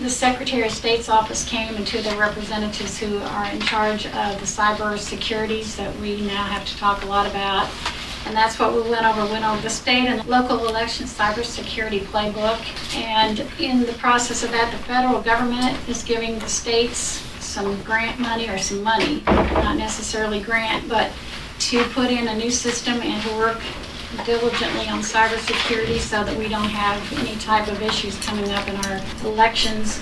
the Secretary of State's office came and two of the representatives who are in charge of the cyber securities that we now have to talk a lot about. And that's what we went over the state and local election cybersecurity playbook. And in the process of that, the federal government is giving the states some grant money or some money, not necessarily grant, but to put in a new system and to work diligently on cybersecurity so that we don't have any type of issues coming up in our elections.